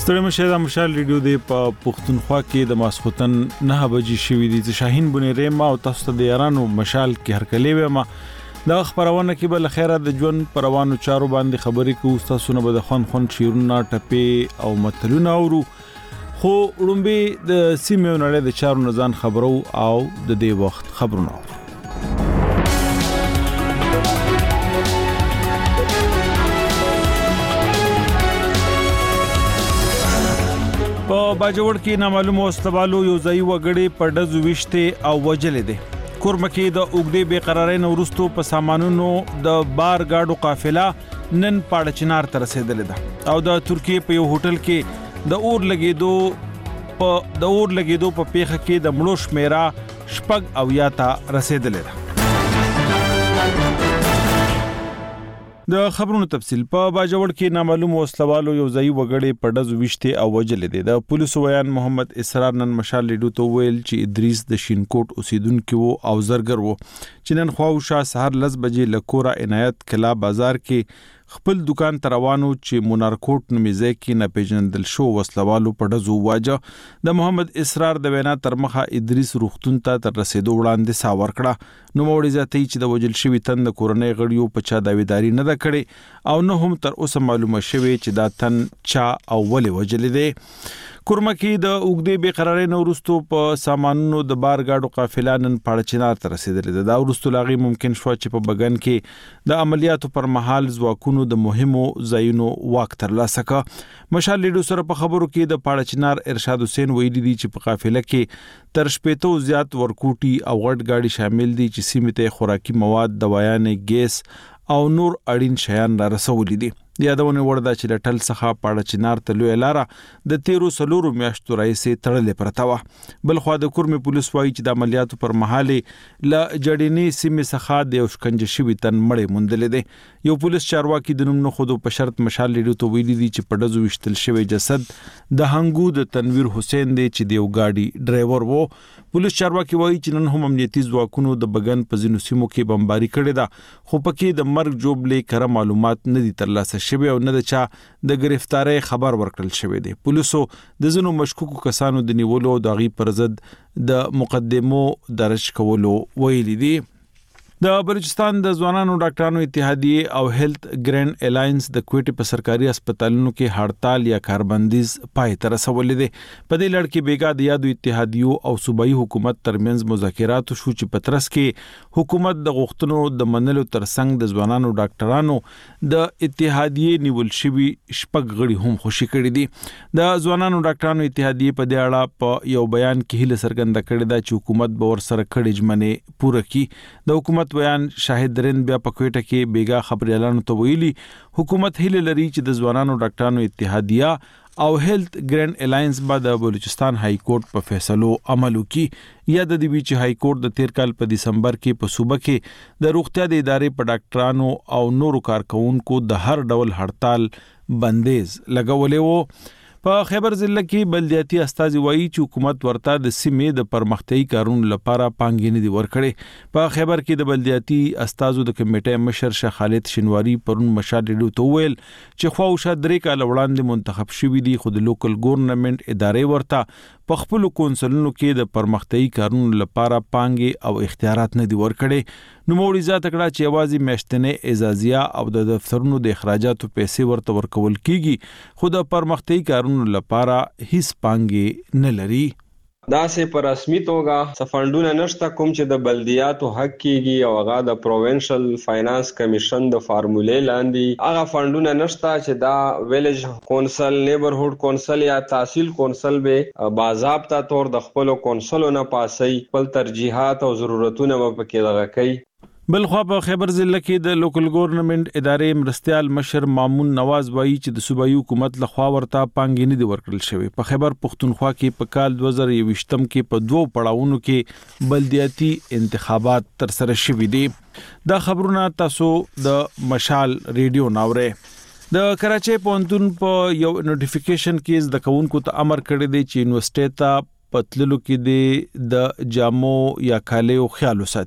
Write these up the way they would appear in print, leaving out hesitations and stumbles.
ستړي مشه د مشال ریډیو د پښتونخوا کې د ماسختن 9 بجې شوې دي چې شاهین بنيره ما او تاسو ته د یارانو مشال کې هرکلی وما د خبرونه کې بل خیره د ژوند پروانو چارو باندې خبرې کوو تاسو نه به خون شیرونه ټپې او متلونه اورو خو وړومبي د سیمه نړۍ د چارو نزان خبرو او د دې وخت خبرونه په باجوړ کې نامعلوم واستوالو یو ځای وګړي په دزو وشته او وجلې دي کورمکه د اوګدې بے قرارۍ نورستو په سامانونو د بار گاډو قافله نن پاړچنار تر رسیدلې ده او د ترکیه په یو هوټل کې د اور لګیدو په پیخه کې د مړو شمیرا شپږ او یا ته رسیدلې ده د خبرونو تفصیل په باجوړ کې نامعلوم وسلوالو یو ځای وګړي په دزو وشته او وجلې دي د پولیسو بیان محمد اسرار نن مشال لیډو ته ویل چې ادریس د شینکوټ اوسیدونکو وو او زرګر وو چې نن خواوشا سحر 10 بجې لکورا عنایت کلا بازار کې خپل دکان تروانو چې مونارکوټ نومځي کې نه پیژندل شو وسلوالو په دزو واجه د محمد اسرار د وینا ترمخه ادریس روختون ته تر رسیدو وړاندې ساور کړه نو موړي ذاتي چې د وجل شوی تند کورنۍ غړیو په چا داویداری نه ده کړي او نه هم تر اوسه معلومه شوی چې دا تن چا او ولې وجل دي کورمکه د اوګدې بے قرارۍ نورستو په سامانونو د بار گاډو قافله نن پاړچنار ته رسیدلې ده دا ورستو لاغي ممکن شو چې په بغن کې د عملیاتو پر مهال ځواکونو د مهمو ځایونو واک ترلاسه کړ مشال لیډو سره په خبرو کې د پاړچنار ارشاد حسین ویلي دي چې په قافله کې تر شپېتو زیات ورکوټي او غټ گاډي شامل دي چې سیمه خوراکي مواد دوايان ګیس او نور اړین شیان را رسولې دي یادونه ورده چې لټل څخه پاړچنار ته لوی لاره د 13 سلورو میاشتو راځي تړلې پرتا و بل خو د کورمې پولیس وایي چې د عملیاتو پر مهال ل جړینی سیمه څخه د شکنج شوی تن مړې مونډلې دي یو پولیس چارواکي د نوم نه خودو په شرط مشال لیډو ته ویلي دي چې په دزو وشتل شوی جسد د هنګو د تنویر حسین دی چې د یو گاډي ډرایور وو پولیس چارواکي وایي چې نن هم امنیتي ځواکونو د بغن په ځینو سیمو کې بمباري کړې ده خو پکې د مرګ جوړلې کړه معلومات نه دي ترلاسه شوی او نه د چا د گرفتاری خبر ورکړل شوی دی پولیسو د زنو مشکوکو کسانو د نیولو او د غي پر ضد د مقدمو درج کولو ویلي دي د بلوچستان د ځوانانو ډاکټرانو اتحادیه او هیلث ګرینډ الاینس د کوټي په سرکاري هسپتالونو کې هړتال یا کاربندیز پای تر رسولې دي په دې لړ کې بیګا د یادو اتحادیو او صوبایي حکومت ترمنځ مذاکرات شو چې پترس کې حکومت د غوښتنو د منلو ترڅنګ د ځوانانو ډاکټرانو د اتحادیه نیول شوی شپږ غړي هم خوشی کړي دي د ځوانانو ډاکټرانو اتحادیه په دې اړه په یو بیان کې هله سرګند کړي دا چې حکومت به ور سره کړي ژمنه پوره کړي د حکومت بیان شاهد درین بیا په کوټه کې بیګا خبري اعلان تو ویلي حکومت هله لري چې د ځوانانو ډاکټرانو اتحادیه او هیلث ګرینډ الاینس بعد د بلوچستان های کورټ په فیصلو عمل وکړي یا د دې چې های کورټ د 13 کال په دسمبر کې په صوبه کې د روغتیا د ادارې په ډاکټرانو او نورو کارکونکو د هر ډول هړتال بندیز لګولې وو په خیبر ضلع کې بلدیاتي استازي وایي چې حکومت ورته د سیمې د پرمختیايي کارونو لپاره پانګې دي ورکړي په خیبر کې د بلدیاتي استازو د کمیټې مشر شاه خالد شینواری پرون مشال لیډو ته ویل چې خواوشا درې کال وړاندې منتخب شوی دي خو د لوکل ګورنمنت ادارې ورته په خپل کونسلونو کې د پرمختیايي کارونو لپاره پانګې او اختیارات نه دي ورکړي نو موړي ذات کړه چې आवाज میشتنه اعزازیه او د دفترونو د اخراجاتو پیسې ورته ورکول کیږي خو د پرمختیايي کارونو لپاره هیڅ پانګې نه لري دا سه پر رسمي توګه سفندونه نشته کوم چې د بلدیاتو حق کیږي او هغه د پروینشل فاینانس کمیشن د فارمولې لاندې هغه فندونه نشته چې دا ویلیج کونسل نیبرهود کونسل یا تحصیل کونسل به باضابطه تور د خپل کونسلونو پاسي خپل ترجیحات او ضرورتونه په کې دغه کوي بل خو په خیبر ضلع کې د لوکل ګورنمنت ادارې مرستيال مشر مامون نواز وایي چې د صوبایي حکومت لخوا ورته پانګې نه دي ورکړل شوی په خیبر پښتونخوا کې په کال 2020م کې په دوه پړاوونو کې بلدیاتي انتخابات تر سره شوي دي دا خبرونه تاسو د مشال ریډیو ناوړه د کراچۍ پونتون په یو نوټیفیکیشن کې د کونکو ته امر کړی دی چې یونیورسيټي ته پتللو کې د جامو یا کالیو خیال وساتي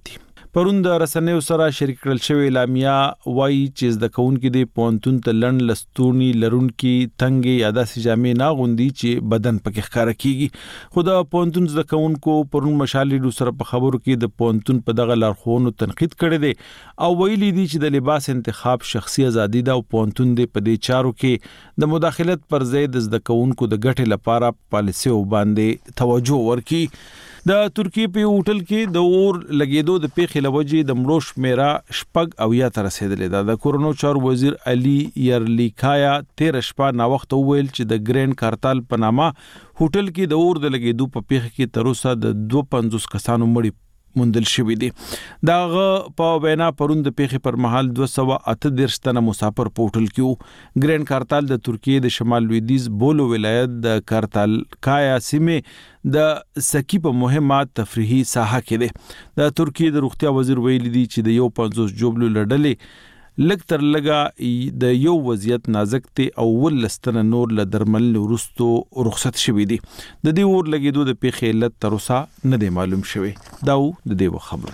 پرون د رسنیو سره شریک کړل شوی اعلامیه وایي چې زده کوونکي د پونتون ته لړن لستونی لرونکي تنګي یا داسې جامې نه غوندي چې بدن پکې ښکار کیږي. خو د پونتون زده کوونکو پرون مشال لیډو سره په خبرو کې د پونتون په دغه لارښوونو تنقید کړی دی او ویلي دي چې د لباس انتخاب شخصي ازادي ده او پونتون د په دې چارو کې د مداخلت پر ځای د زده کوونکو د ګټې لپاره پالیسي باندې توجه ورکړي. د ترکیه په هوټل کې د اور لګیدو د پیښې لوجې د مړو شمیره 6 تر رسیدلې ده. د کورونو چارو وزیر علي یرلیکایا 13 شپه نا وخت ویل چې د ګرینډ کارتال په نامه هوټل کې د اور د لګیدو په پیښه کې تر اوسه د 250 کسانو مړي موندل شوی دي. داغه په وینا پرون د پیښې پر مهال 238 تنه مسافر په هوټل کې وو. ګرینډ کارتال د ترکیه د شمال لویدیز بولو ولایت د کارتال کایا سیمه د سکی په مهمه تفریحي ساحه کې ده. د ترکیه د روغتیا وزیر ویلي دی چې د 50 جوبلو لړلې لګ تر لګه د یو وضعیت نازک ته او ولستنه نور له درمل ورستو رخصت شوی دي. د دې اور لګیدو د پیښې علت تر اوسه نه دی معلوم شوی. داو د دې خبره.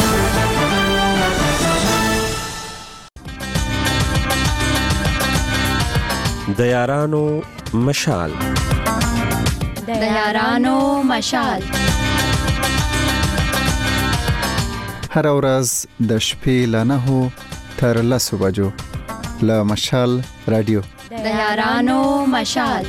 د یارانو مشال د یارانو مشال هر ورځ د شپې له 9 تر 10 بجو له مشال رادیو د یارانو مشال.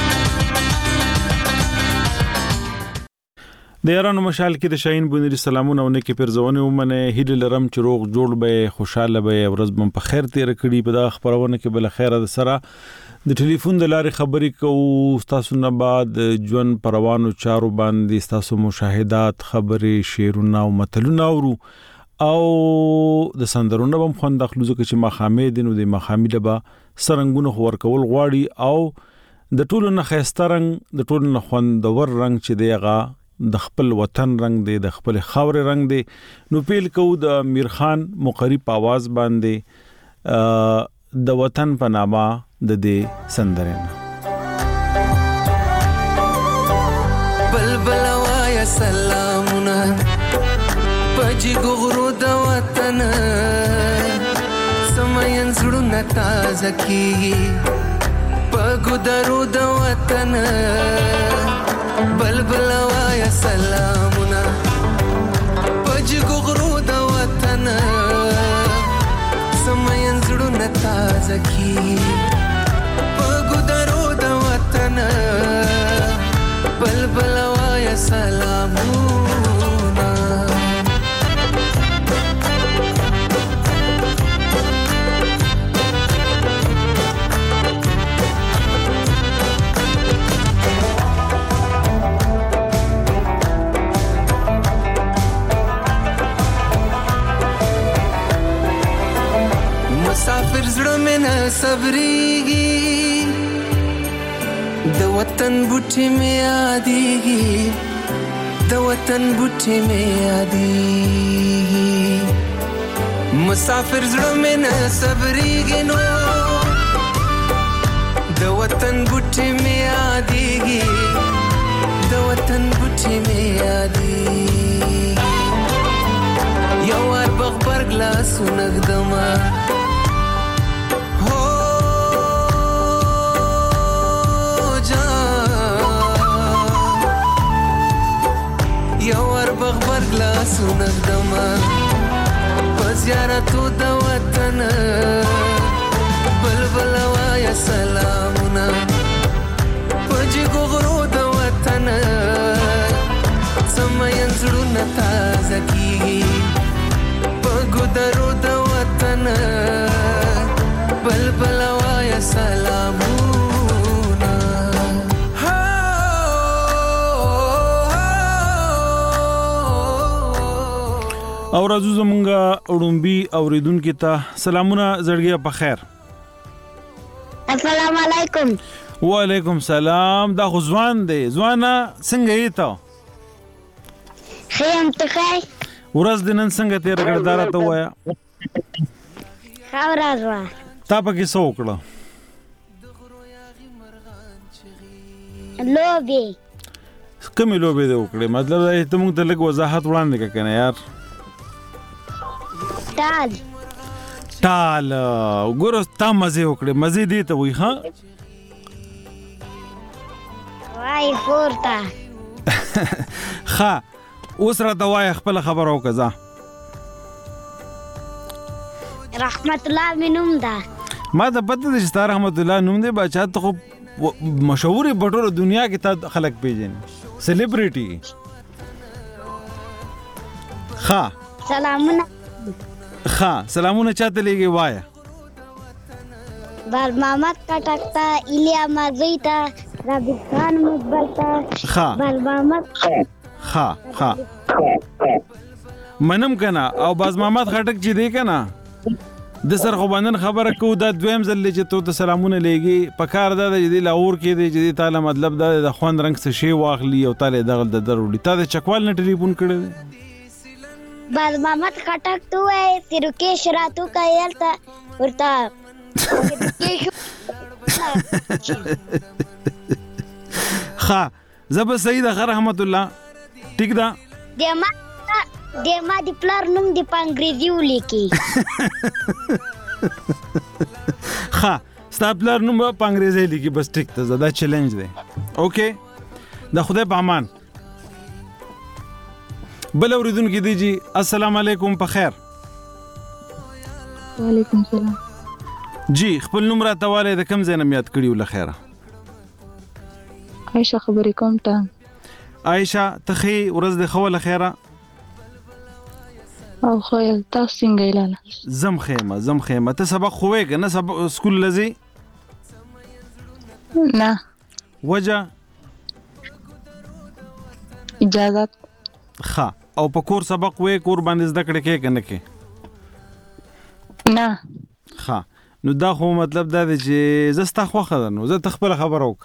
د یارانو مشال کې د شاهین بونری سلامونه او نیکی پرزونه ومنه هیله لرم چې روغ جوړ به خوشاله به ورځ بم په خیر تیر کړي. په دا خبرونه کې بل خیره د سره د ټلیفون د لارې خبرې کوو. تاسو نه بعد ژوند پروانو چارو باندې تاسو مشاهدات خبرې شعرونه او متلونه اورو او د سندرونو بم خوند اخلو چې مخامې دینو د مخامې لبا سرنګونو خور کول غواړي او د ټولو نه خيسته رنگ د ټولو نه خوندور رنگ چې دیغه د خپل وطن رنگ دی د خپل خاور رنگ دی. نو پیل کو د امیر خان مقری په आवाज باندې د وطن په نامه د دې سندرنه. بلبل وایا سلامونه پجی غغرو د وطن سمین زړونه تازه کیږي پګو درو د وطن بلبل وایا سلامونه پجی غغرو د وطن سمین زړونه تازه کیږي پګو درو د وطن بلبل وایا سلامونه. مسافر زړه مې نه صبرېږي د وطن بوټي مې یادېږي د وطن بوټي مې یادېږي مسافر زړه مې نه صبرېږي نو د وطن بوټي مې یادېږي د وطن بوټي مې یادېږي یو وار بغبرګ لاسونه ږدمه بغبر گلاسو نگدما پزیارتو دا وطن بلبل وایا سلامونا پجی گغرو دا وطن سمین زړونه تازه کیږي پګو درو دا وطن بلبل وایا سلامونا. او راځو زمونږه اړومبي اوریدونکو ته سلامونه زړګي په خیر. السلام علیکم. وعلیکم سلام. دا خو ځوان دی. ځوانه څنګه یې ته؟ خیم ته خی ورځ د نن څنګه تیر کړدار ته وایا؟ ښه ورځ وه. تا پکې څه وکړه؟ لوبې. کومې لوبې دې وکړې؟ مطلب دا ته موږ ته لږ وضاحت وړاندې کړه کنه یار. ټال ګورو تا مزه وکړه مزه دې ته وای ها وای پورته ها اوس را دوای خپل خبر او کزا رحمت الله مینوم دا ما ته پته ده چې تا رحمت الله نوم دی بچا ته خو مشهور بټوره دنیا کې تا خلک پیژني سلیبریټي ها سلامونه چاته لګي وایا بر محمد کټک تا ایلیا مازی تا رابط خان مقبل تا بر محمد منم کنا او باز محمد خټک چې دی کنا د سر خو باندې خبره کو دا دویم ځل چې تو ته سلامونه لګي پکار دا د لاور کې دی چې تعالی مطلب دا د خوان رنگ څه شی واخلي او تعالی دغه د ضروري تا د چکوال نه ټلیفون کړی باز محمد خټک تو ہے ترکیش راتو کا یلتا ورتا ها زب سید رحمت الله ټیک دا دیما دی پلار نوم دی پانګریزي ولیکي ها ستا پلار نوم پانګریزي لیکي بس ټیک ته زدا چیلنج دی اوکے دا خدای په امان بل اوریدونکو دی جی السلام علیکم په خیر وعلیکم السلام جی خپل نوم را تواله د کم ځای نه یاد کړیو لخيره عائشہ خبرې کوم ته عائشہ تخي ورځ د خو لخيره او خو تاسو څنګه لاله زم خیمه ته سبق خوې کنه سبق سکول لذي نه وجه اجازه ها او په کور سبق وې کور باندې زده کړې کې کنه کې نه ها نو دا خو مطلب دا دی چې زستا خو خدانو زه تخپل خبر اوک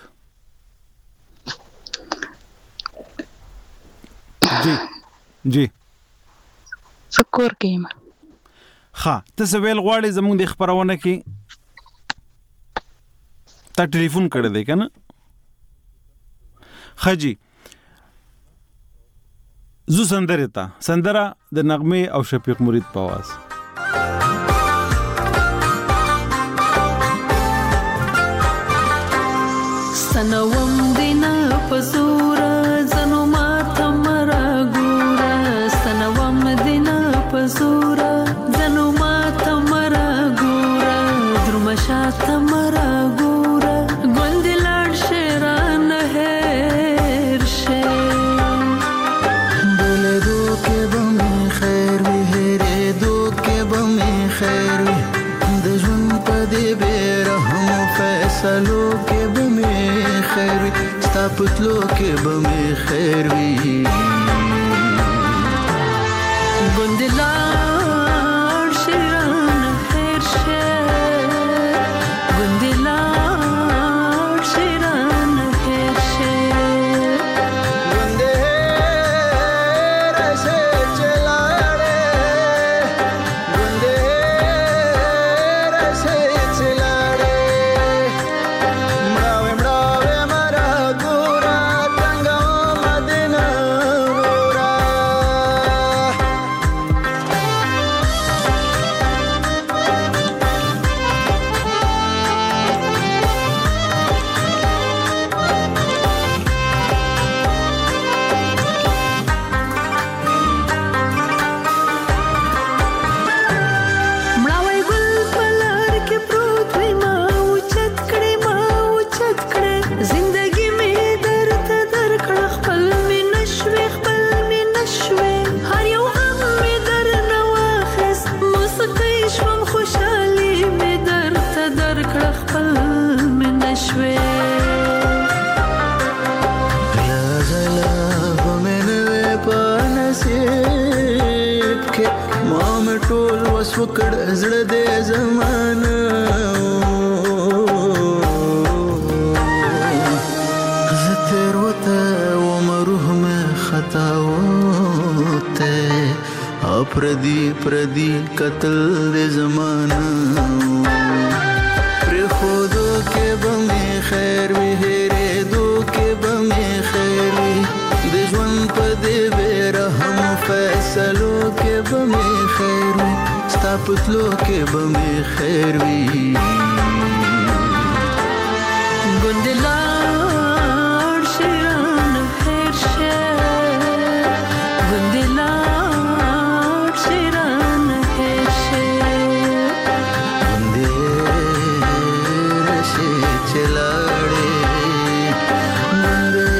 جی سکور کېما ها ته سویل غواړې زموږ د خبرونه کې تا ټلیفون کړی دی کنه خجی زو سندره د نغمه او شفیق مرید په आवाज سنوم دینا پزورا زنو ما تمرا ګورا سنوم دینا پزورا زنو ما تمرا ګورا درمشا تمرا ګورا ګوندلار شیران هر شه بل دو کې بم خیر وی هره دو کې بم خیر وی د ژوند په دې بیرحم فیصلو کې بم خیر وی ستا پتلو کې بم خیر وی ګوندلار شیران هر شه ګوندلار شیران هر شه وکړ زړه دې زمانه زتر وته و مروح مې خطا وته پردي قتل دې زمانه پر خودو کې بمې خیر وی هره دو کې بمې خیر وی د ژوند په دې بیرحم فیصلو کې بمې خیر وی پتلو کې به مې خیر وي ګوندلار شیران خیر شه ګوندلار شیران خیر شه ګوندې راشي چلاړې ګوندې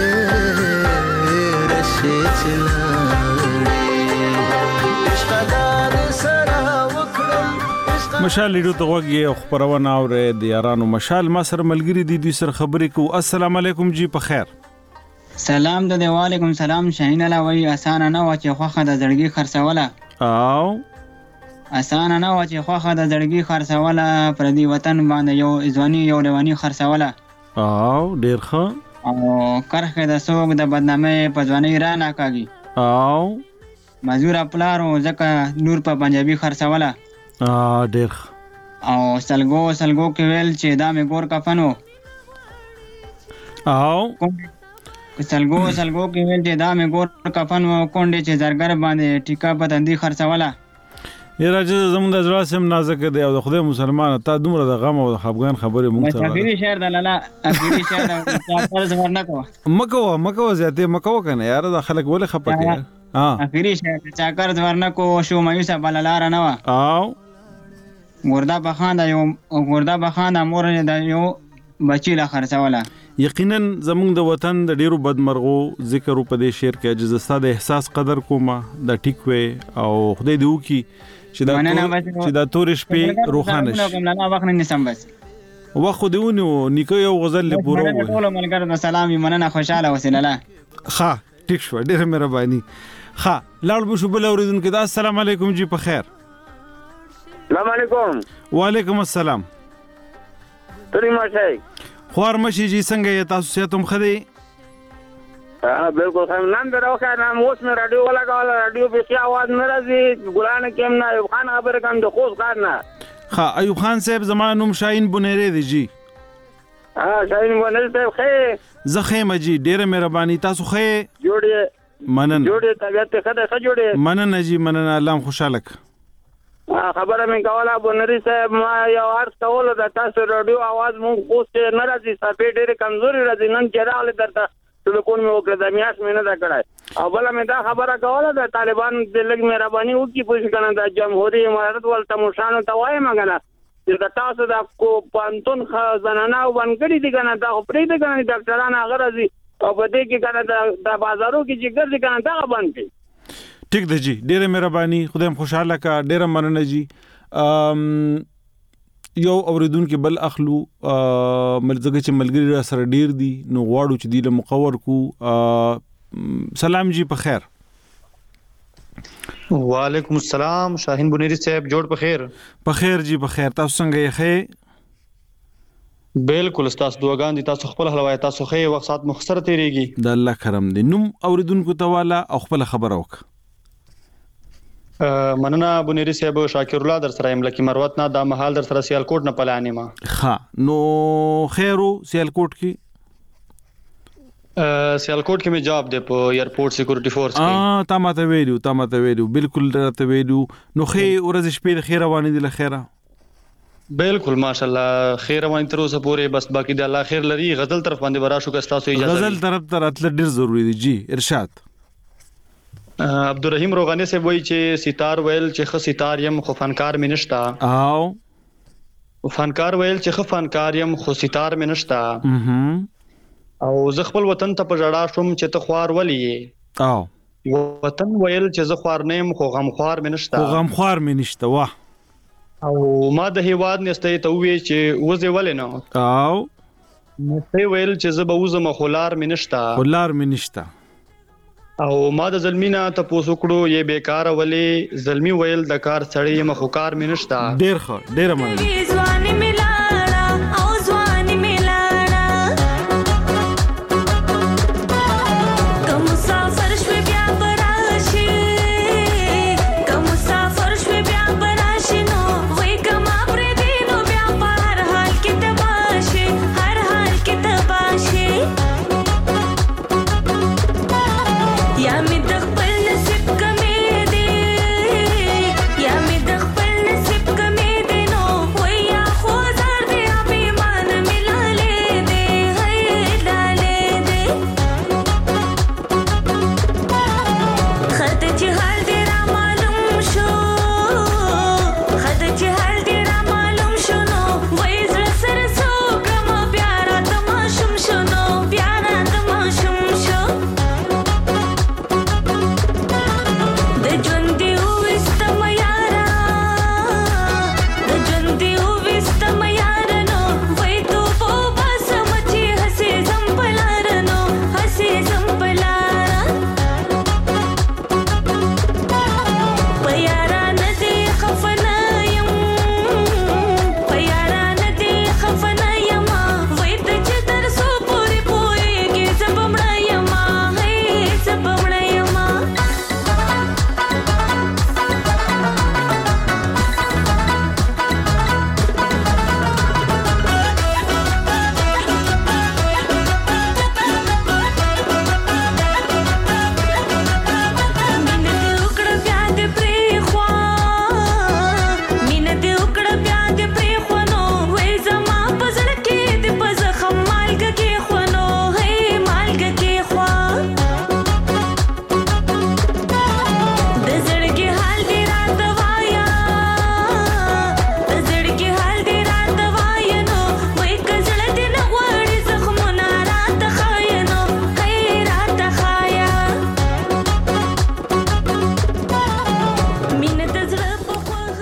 راشي چلاړې عشقدار سره وکړم مشال لیډو ته وګي او خبرونه اورې د یارانو مشال ما سره ملګری دي دوی سره خبرې کو. السلام علیکم جی په خیر. سلام د وعلیکم سلام. شاهین الله وی اسانه نه و چې خوخه د زړګي خرڅوله او اسانه نه و چې خوخه د زړګي خرڅوله پر دې وطن باندې یو ځواني یو لوانی خرڅوله او ډیر ښه او کرخه د سوق د بدنامي په ځواني را نه کاږي او مزور خپلارو ځکه نور په پنجابي خرڅوله ډیر او سلګو کې ویل چې دا مې ګور کفنو او سلګو کې ویل چې دا مې ګور کفنو کونډې چې زرګر باندې ټیکا پتندي خرڅوله. یره چې زموږ د زړه سم نازک دی او د خدای مسلمان ته دومره د غم او د خفګان خبرې مونږ ته اخیری شعر د لاله اخیری شعر د طرز ورنه کو مکو زیاته مکو کنه یار د خلک ولې خپکه اخیری شعر چا کار ورنه کو شو مایوسه بللار نه وا او ګوردا بخانه مور نه د یو بچی لا خرڅوله. یقینا زموږ د وطن د ډیرو بدمرغو ذکر په دې شعر کې چې زستا د احساس قدر کومه د ټیک وې او خدای دې وکي چې دا تور شپې روخانه شي. نه وخت نه نسم بس وخت دیونه نیکو یو غزل له پورو وې ټول ملګرو د سلامي مننه خوشاله وسیله ښه ټیک شو ډیره مهرباني. ښه لاړ بو شو بل اوریدونکو دا السلام علیکم جی په خیر. السلام علیکم. وعلیکم السلام. تری ماشای خوار مشي جی څنګه یې تاسو ساتم خدي؟ بالکل خیم نام درو که نام اوس مې رادیو ولګاوله رادیو بیخي آواز نه راځي ګلانه کیم نه ایوب خان خبرې کوم د خوست کار نه. ښه ایوب خان صاحب زما نوم شاهین بونیری دی جی. شاهین بونیری صاحب ښه زه ښه یم جی ډېره مهرباني تاسو ښه جوړې مننه جوړې طبیعت ښه ده ښه جوړې مننه جی مننه الله هم خوشحاله که. خبره مې کوله بونیری صاحب ما یو عرض کولو د تاسو رادیو آواز مونږ خوست نه راځي صفحې ډېرې کمزوري راځي نن چې راغلی درته ټلیفون مې وکړه د میاشت مې نه ده کړی او بله مې دا خبره کوله د طالبان د لږ مهرباني وکړي پوه شي که نه د جمهوري امارت ولته مشرانو ته وایم که نه چې د تاسو د پوهنتون زنانه او بنګړي دي که نه دا خو پرېږدي که نه ډاکټران هغه راځي او په دې کې که نه د بازارو کې چې ګرځي که نه دغه بند کړي. ټیک ده جی ډیره مهرباني خدایم خوشاله کا ډیره مننه جی. یو اوریدونکو بل اخلو ملګری چې ملګری را سره ډیر دي نو غواړو چې دی له مقور کو. سلام جی په خیر. وعلیکم السلام شاهین بونیری صاحب جوړ په خیر. په خیر جی په خیر تاسو څنګه یې ښه؟ بالکل تاسو دعاګان دي تاسو خپل حلوای تاسو ښه وخت سات مختصر تیریږي د الله کرم دی. نوم اوریدونکو ته والا او خپل خبر وک. مننه بونیری صاحب شاکر الله در سره املکی مروت نه د محل در سره سیالکوټ نه پلانې ما. ها نو خیرو سیالکوټ کی سیالکوټ کې مې جاب دی په ایرپورټ سکیورټي فورس کې. تا ماته ویلو بالکل راته ویلو نو خې ورځ شپې د خیر روانې دي له خیره. بالکل ماشاءالله خیر روان تر اوسه پورې بس باقی د الله خیر لري غزل طرف باندې براشو که تاسو اجازه غزل طرف ته راتل ډیر ضروری دی جی ارشاد. عبدالرحیم روغانی سے وایي چې ستار ویل چې خ ستار يم خو فنکار مې نشتا او فنکار ویل چې خ فنکار يم خو ستار مې نشتا او زه خپل وطن ته پجړا شوم چې ته خوار ولې او وطن ویل چې زه خوار نیم خو غم خوار مې نشتا واه او ما د هیواد نسته ته وی چې وځي ولې نه او نسته ویل چې زه به وزم خلار مې نشتا او ما د ظلمینا ته پوسو کړو یې بیکار ولې ظلمي ویل د کار سړی مخ کار مې نشتا. ډیر ښه ډیر مننه. या मी दखल नसीब कमी दे या मी दखल नसीब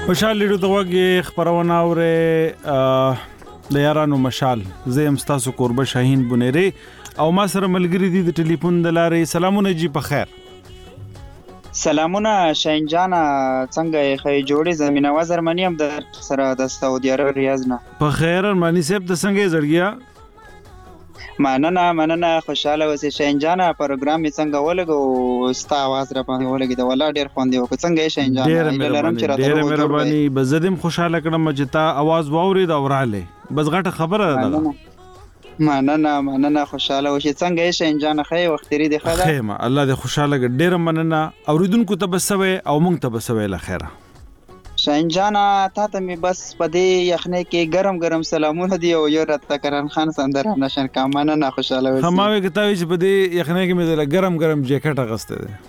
مشال لیدو ته وګي خبرونه اوره د یارانو مشال زه هم تاسو قربه شاهین بنيري او ما سره ملګری دي د ټلیفون د لارې. سلامونه جی په خیر. سلامونه شاهین جان څنګه خې جوړې زمينه وزرمنی هم د سره د سعودي عرب ریاض نه په خیر. مانی صاحب د څنګه زړګیا مننه خوشاله اوسې شاهین جان. پروګرام می څنګه ولګو ستا आवाज را باندې ولګي دا ولا ډیر خوندې وکړه. څنګه شاهین جان ډیر مهرباني بزدم خوشاله کړم چې تا आवाज واورید او رااله بس غټه خبره ده. مننه خوشاله اوسې. څنګه شاهین جان خې وختري دی خدا خیمه الله دې خوشاله ډیر مننه. اوریدونکو ته بسوي او مونږ ته بسوي له خیره. شاهین جان تا ته می بس پدې یخنه کې ګرم سلامونه دی او یو رات کرن خان سندره نشن کامنه نه خوشاله وسی. هماوي کتاوي چې پدې یخنه کې مې د ګرم جیکټ اغسته ده.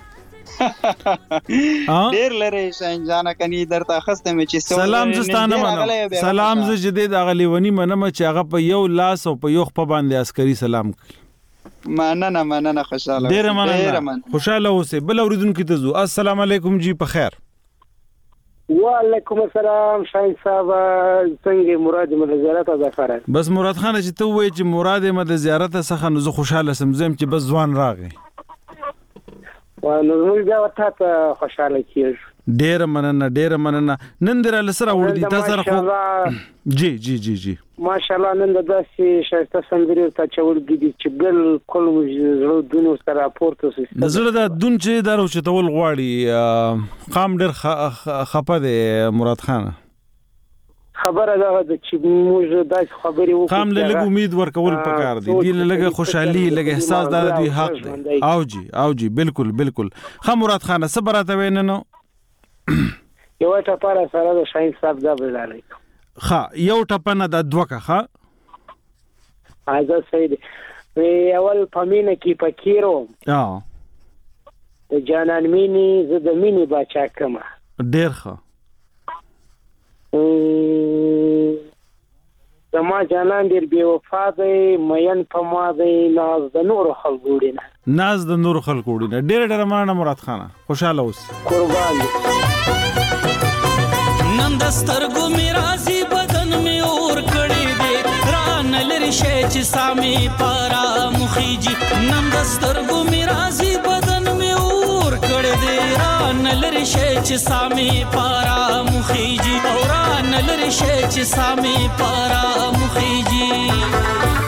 ډیر لري شاهین جان کني درته خسته مې چې سلام زستانه منم. سلام ز جديد اغلیونی منم چې هغه په یو لاس او په یو خپ باندې عسکري سلام کوي. مننه خوشاله. ډیر مننه خوشاله اوسه. بل اوریدونکو ته زو السلام علیکم جی په خیر. وعلیکم السلام شاهین صاحب څنګه مراد مد زیارت ده خره. بس مراد خان چې ته وای چې مراد مد زیارت څخه نو زه خوشاله سم زم چې بس ځوان راغی. نو موږ بیا ورته خوشاله کیږو. ډیر مننه نن در لسره ور دي تاسو سره جی ماشاءالله نن د داسې شایسته سندري ته چول دي چې بالکل زړه دونو سره راپورته سي. د زړه د دون چې درو چې تول غواړي قام ډیر خپه دي مراد خان. خبره ده چې موږ داسې خبري وکړو قام له لګ امید ورکول پکار دي دی لګ خوشحالي لګ احساس د دوی حق دی. او جی بالکل خا مراد خان صبرته ویننو یو ټپاره سره د شاهین صاحب دا بلالای خا یو ټپنه د دوکه خا ازه سید اول پمینه کې پکیرو د جانان مینی زه د مینی بچا کما ډیر ښه زما جانان ډیر بے وفا دی مین په ما دی ناز د نور خلکو وړي نه ډیر مننه مراد خان. خوشاله اوس. قربان نن دسترګو می راځي بدن می اور کړي دي ران لری شي چې سامي پارا مخيجي. نن دسترګو می راځي بدن می اور کړي دي ران لری شي چې سامي پارا مخيجي او ران لری شي چې سامي پارا مخيجي.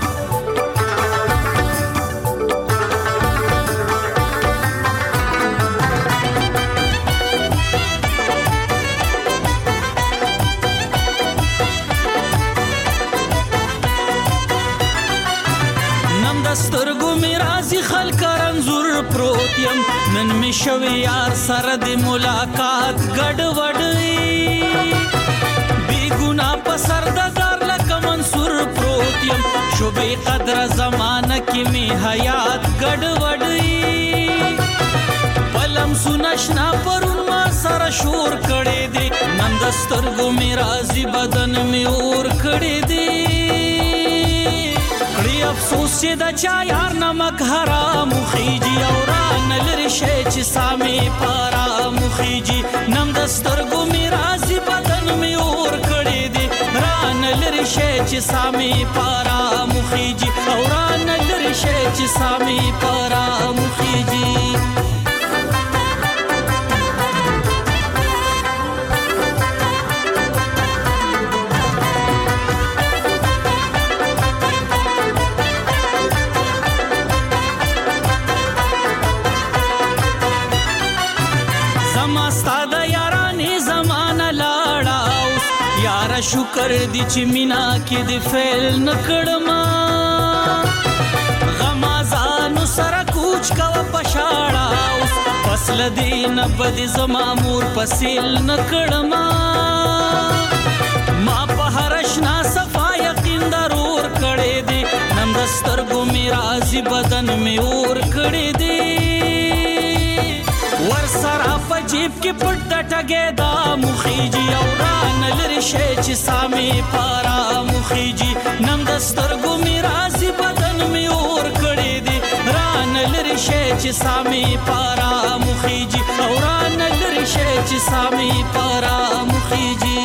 سترګو می رازي خلک رنزور پروت یم نن می شوي یار سره د ملاقات ګډ وډ بی ګنا په سر د دار لکه منصور پروت یم شوبې قدر زمانہ کې می حیات ګډ وډ پلم سنشنا پرون ما سره شور کړي دي نن د سترګو می رازي بدن می اور کړي دي. افسوس چې د چا یار نمک حرام خيجي او ران لري شي چې سامي پارا مخيجي. نم د سترګو می رازي بدن می اور کړي دي ران لري شي چې سامي پارا مخيجي او ران لري شي چې سامي پارا مخيجي. شکر دی چې مینا کې دی فیل نکړما غمازانو سره کوچ کا پشاړه اوس فصل دی نه بد زما مور پسیل نکړما ما په هرشنا صفا یقین ضرور کړي دی نن دسترګو می رازي بدن می اور کړي دی ور سره په جیب کې پټ ټګه دا مخيجي او ران لري شي چې سامي پارا مخيجي. نن دسترګو می رازي بدن می اور کړي دي ران لري شي چې سامي پارا مخيجي اوران لري شي چې سامي پارا مخيجي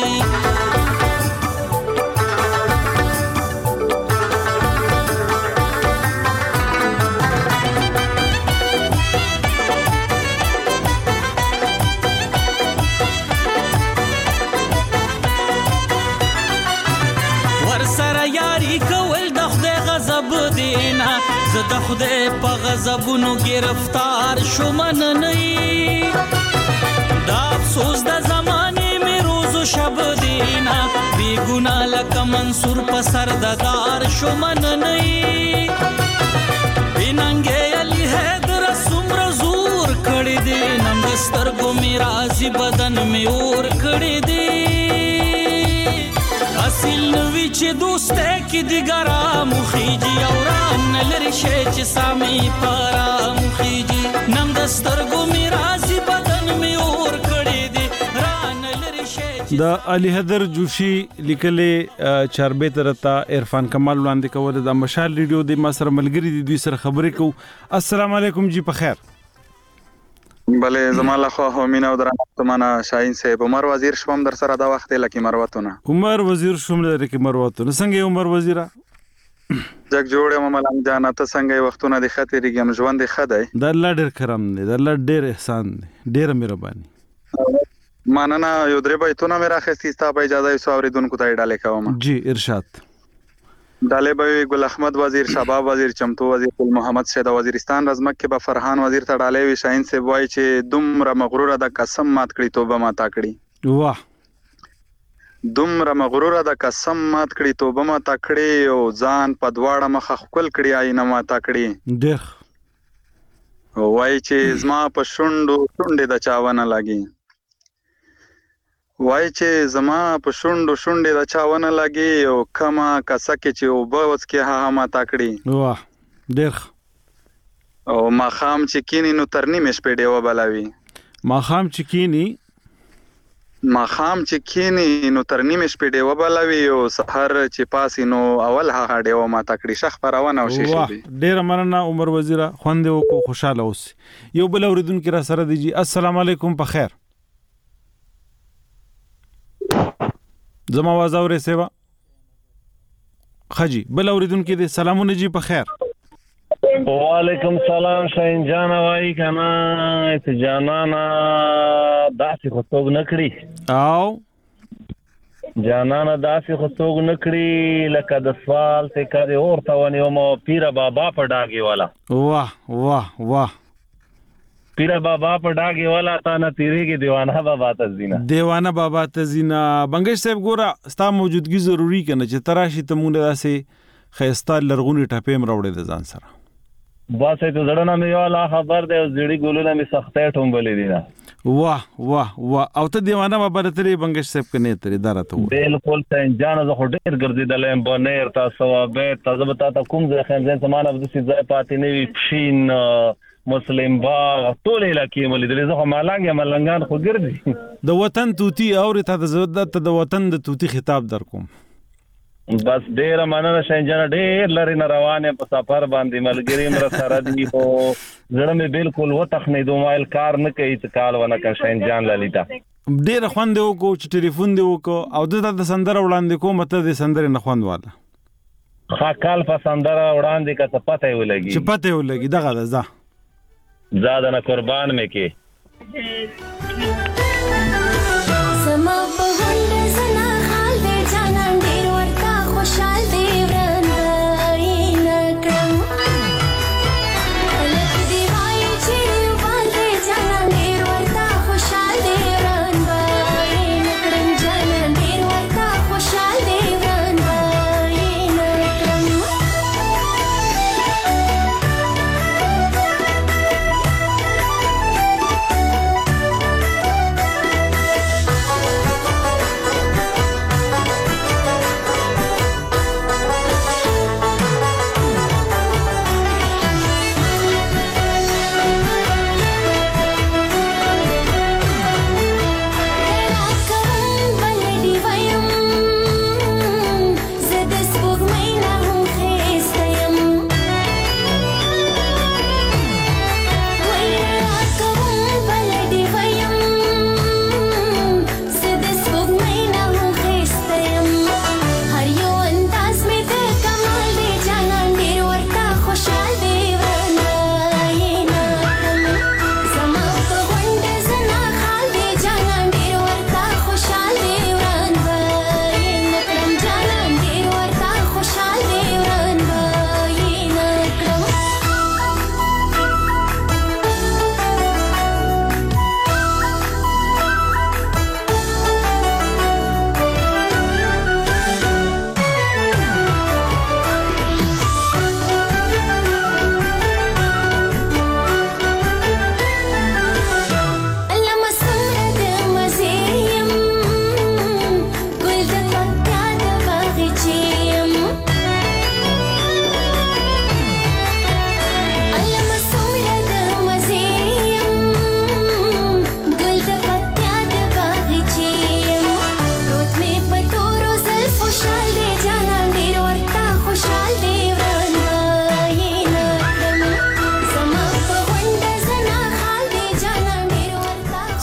د خدای په غضبونو گرفتار شومن نه دا افسوس د زمانه می روز و شب دینا بی ګنا لک منصور په سر ددار شومن نه بننګ علی حیدر سمر زور کړی دی نن سترګو می رازي بدن می اور کړی دی اصل نوی چې دوسته کې دیګرا مخيجي اوران لري شي چې سامي پارا مخيجي نم دسترګو میراثي بدن می اور کړی دی ران لري شي د علي حیدر جوشي لیکلې چاربه ترتا عرفان کمال وړاندې کوله د مشال ریډیو د مصر ملګری دی دوی سره خبرې کو السلام علیکم جی په خیر بله زماله خو هومینه او درنه تمنا شاهین صاحب عمر وزیر شوم در سره دا وخت لکه مروتونه عمر وزیر شوم لکه مروتونه څنګه عمر وزیره جګ جوړه مملنګ جانا ته څنګه وختونه د خاطرېږم ژوند خدای د الله ډېر کرم دی د الله ډېر احسان دی ډېر مهرباني ماننه یو درې بیتونه مې راخستې ستا په اجازه یو څو اورېدونکو ته ډالې کوم جی ارشاد ډالې به ګل احمد وزیر شباب وزیر چمتو وزیر ګل محمد شهدا وزیرستان رزمک کې به فرحان وزیر ته ډالې وی شاهین صاحب وای چې دومره مغرور د قسم مات کړی توبه ماتا کړی واه دومره مغرور د قسم مات کړی توبه ماتا کړی او ځان په دواړه مخ خپل کړی آینه ماتا کړی ډېر وای چې زما په شونډې د چاونه لګي وای چې زما په شونډې د چاونه لګي او کما کسه کې چې وبوس کې ها ماتا کړی واه ډېر او ماخام چې کینی نو ترنی مې شپې ډیو بلاوي ماخام چې کینی نو ترنی مې شپې ډیو بلاوي او سحر چې پاسې نو اول ها ډیو ماتا کړی شخ پروانه او شیشه واه ډېر مننه عمر وزیره خوند وکړو خوشاله اوس یو بل اوریدونکو را سره دی جی السلام علیکم په خیر زما आवाज اورې سیوا خجی بل اوریدونکو دې سلامونه جی په خیر وعلیکم سلام شاهین جان وای کنا ته جانانا داسې خطوب نکړي او جانانا داسې خطوب نکړي لکه د سوال ته کړي اورته ونیو مو پیر بابا په ډاګي والا واه واه واه پیر بابا په ډاګي والا تا نه تیریږي دیوانه بابا تزینا بنگش صاحب ګوره ستا موجودګي ضروری کنه چې تراشي ته مونږ داسې خيستا لرغونی ټپېم راوړې د ځان سره بس ته زړه نه مې والا خبر دی او زړی ګولونه مې سختې ټومبلې دي نه واه واه واه او ته دیوانه بابا ترې بنگش صاحب کنه ترې دارته و بالکل ته انجان زه هټیر ګرځیدلم بنیر تاسو به تاسو به تاسو کوم ځای خنځن سمانه د سې ځای پاتې نه شین مسلم باغ ټول علاقې ملي د زه ملنګان خو ګرځي د وطن توتی او ته د وطن د توتی خطاب در کوم بس ډیر مننه شنجان ډیر لري نه روانه په سفر باندې ملګری مر سره دی او زړه مې بالکل وتخنې دومایل کار نه کوي چې کال ونه کړ شنجان للیتا ډیر خوند وکړو چې ټلیفون دی وکړو او د سندره وړاندې کوم ته د سندره نه خوند واله خاکال په سندره وړاندې کا څه پته ولګي دغه ده زاده نه قربان مې کې سما په هند زنا حال دې جانان ډیر ورته خوشحال دی ورنده نکړم لکه دی وای چې باندې جانان ډیر ورته خوشحال دی ورنده نکړم جانان ډیر ورته خوشحال دی ورنده نکړم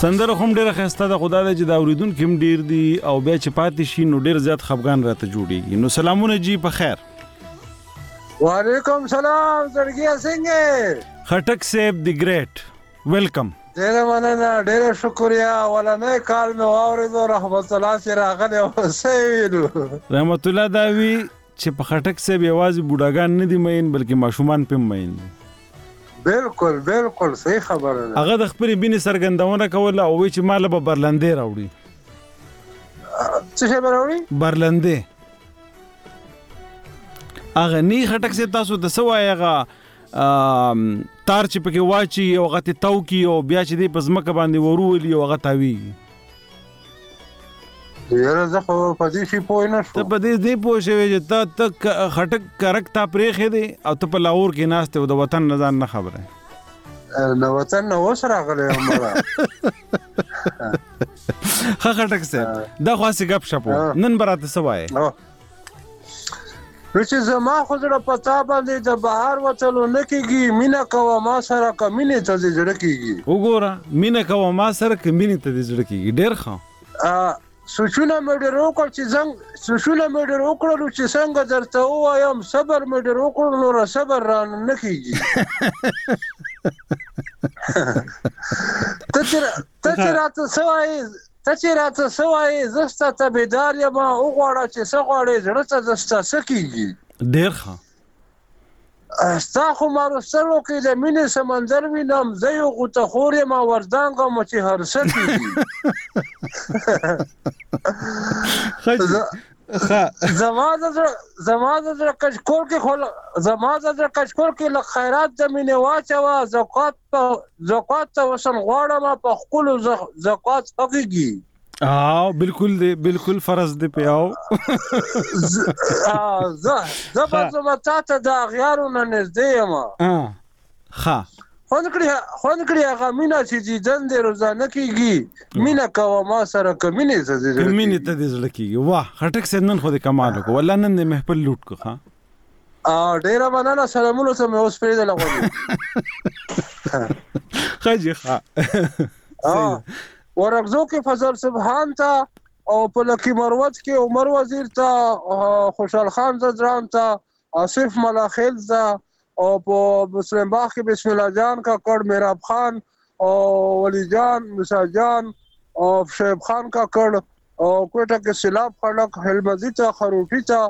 سندره هم ډیره خسته ده، خدای دې چې دا اوریدونکو هم ډیر دي او بیا چې پاتې شي نو ډیر زیات خفګان راته جوړیږي. نو سلامونه جی په خیر. وعلیکم سلام زړګیا څنګه؟ خټک صاحب دی ګریټ ویلکم. ډیره مننه، ډیره شکریا. ولنې کال مې واورېدو رحمت الله چې راغلی او څه ویلو. رحمت الله دا وی چې په خټک صاحب یوازې بوډاګان نه دي مین بلکې ماشومان پم مین. بالکل بالکل صحیح خبره ده. هغه د خپل بینې سرګندونه کوله او چې مال به برلندې راوړي. څه شی راوړي؟ برلندې. هغه نه خټک سي تاسو د سوای هغه تار چې پکې واچي او هغه ته تاو کی او بیا چې د پزمکه باندې ورولي او هغه تاوي. یاره زه خو په دې شي پوه نه شو. ته په دې پوه شوې چې ته خټک کرک تا پرېخې دی او ته په لاهور کې ناست او د وطن نه ځان نه خبره. نو وطن نو اوس راغلی عمره. خټک صاحب دا خاصه غپ شپو نن براته سوای. چې زما خو زړه پتا باندې د بهر وتلو نه کېږي، مینه کوه ما سره که مینې ته دې زړه کېږي. وګوره مینه کوه ما سره که مینې ته دې زړه کېږي. ډېر ښه. سوچونه مې ډېر وکړل چې څنګه درته ووایم، صبر مې ډېر وکړل نو صبر رانه نه کېږي. ته چې راته څه وایې زه ستا تابعدار یم، وغواړه چې څه غواړې زړه ته د ستا څه کېږي. ډېر ښه. ستا خو ماروسترو کې د مینې سمندر وینم، زه یو غوټهخور یم وردانګم چې هر څه کېږي. زما د زړه کچکول کې لږ خیرات د مینې واچوه، زکات ته وسن غواړم په خپلو زکات حقیږي. بالکل دی، بالکل فرض دی پیاو. زه به زما تا ته د اغیارو نه نږدې یم. خوند کړي هغه مینه چې دیدن دې روزانه کېږي، مینه کوه ما سره که مینې ته دې زړه کېږي. واه خټک صاحب نن خو دې کمال وکړو، والله نن دې محفل لوټ کړو. ډیره مننه، سلامونه ته مې اوس پرېږدله غواړي. ښه جي ښه. ورغزو کې فضل سبحان ته او په لکی مروت کې عمر وزیر ته، خوشحال خان زدران ته، آصف ملاخیل ته، او په مسلم باغ کې بسم الله جان کا کړ، میراب خان او ولی جان موسی جان او شعیب خان کا کړ، او کوټه کې سیلاب خلک هلمزي ته، خروټي ته،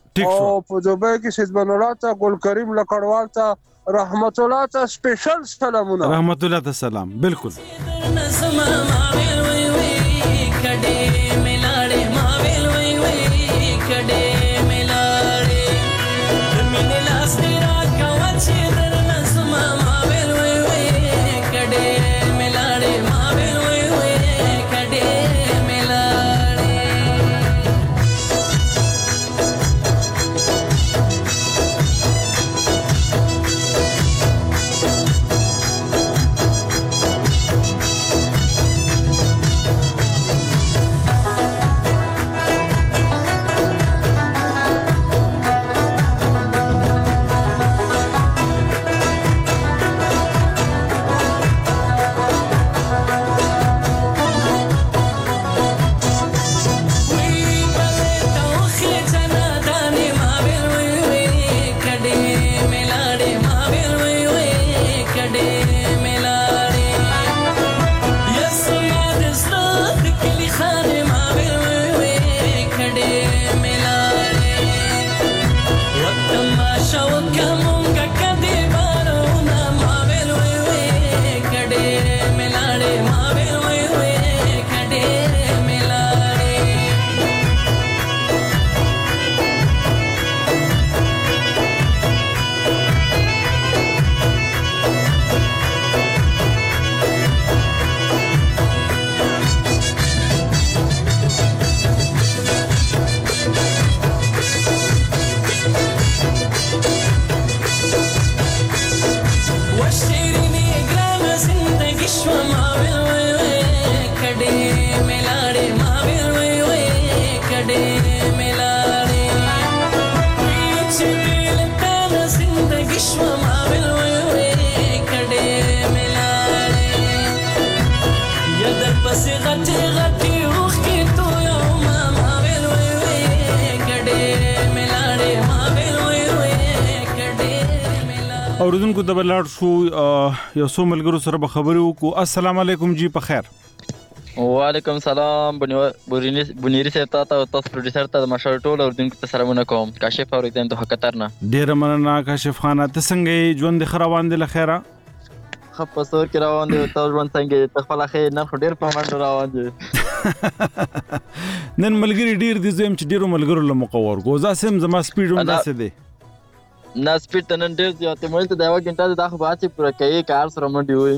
او په دوبۍ کې سیدمن الله ته، ګل کریم لکړوال ته، رحمت الله ته سپیشل سلامونه. رحمت الله ته سلام. بالکل. يا اوریدونکو د بلار شو یو څو ملګرو سره به خبرې وکړو. السلام علیکم جی په خیر. وعلیکم سلام بنيري صاحب ته تاسو پروډوسر ته د مشال ټول اوریدونکو ته سلامونه کوم. کاشف اوریدم ته خطر نه ډیر مننه کاشف خان. ته څنګه ژوند خروان دي لخيره؟ خپسور کې روان دي. تاسو ژوند څنګه ته خپل خیر نه ډیر په منډه روان دي. نن ملګری ډیر دي زم چې ډیرو ملګرو له مقور ګوزا سم زما سپیډ هم داسې دی نه سپیډ ته نن ډیر زیات مول ته دا یو غنټه د خو باندې پوره کوي کار سره منډي وي.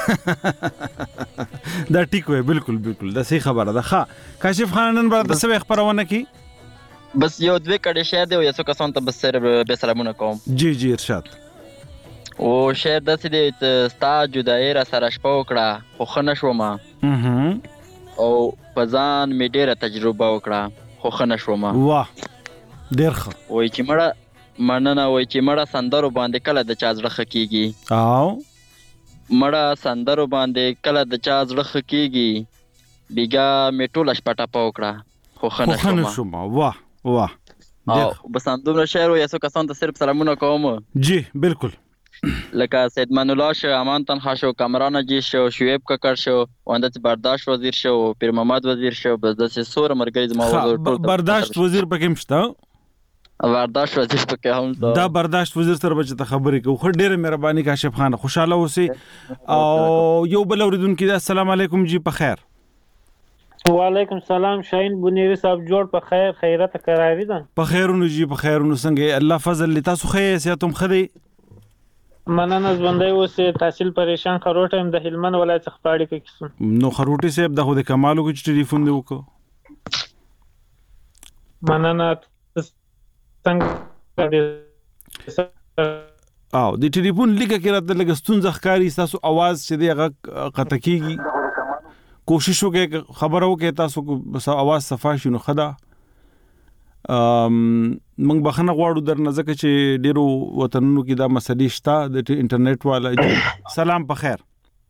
دا ټیک وي بالکل دا صحیح خبره ده. ښه کاشف خان نن بعد څه خبرونه کی بس یو دوه کډه شهر دی او یو کسان ته بس سره به سلامونه کوم. جی ارشاد. او شهر داسې دی ستا جدای را سره شپه وکړه خو ښه نه شوم او په ځان مې ډېره تجربه وکړه خو ښه نه شوم. واه ډېر ښه. وایي چې مننه وایي چې مړه سندرو باندې کله د چا زړه ښه کېږي او مړه سندرو باندې کله د چا زړه ښه کېږي بیګا مې ټوله شپه ټپه وکړه خو ښه نه شوم. واه او بس همدومره شعر وایي څو کسانو ته صرف سلامونه کوم. جی بالکل لکه سید من الله شو، امان تنخوا شو، کامران جی شو، شعیب ککر شو، وندت برداشت وزیر شو، پیر محمد وزیر شو، بس داسې سوره مرګري زما وزیر برداشت وزیر پکې مشته. برداشت وزیر پکې هم دا برداشت وزیر سره بچ ته خبرې کوو. خو ډېره مهرباني کاشف خان خوشاله اوسئ. او یو بل اوریدونکو السلام علیکم جی په خیر. وعلیکم سلام شاهین بنيري صاحب جوړ په خیر خیرت قراری ده. په خیرونو جی په خیرونو څنګه الله فضل لتاسو خیر سیاتم خدي مننه ژوندۍ اوسئ. تحصیل پریشان خروټ هم د هلمند ولایت څخه پاړې کې کیسو نو خروټي صاحب د خو د کمالو کې ټلیفون دی وکړو. مننه څنګه او د ټلیفون لیکه کې راته لګستون ځخکاری تاسو आवाज چې دی هغه قطع کیږي. کوشش وکړئ خبرو کې تاسو بس आवाज صفا شي نو خدا موږ بخنه غواړو درنه ځکه چې ډیرو وطنونو کې دا مسلې شته د انټرنیټ والا. سلام په خیر.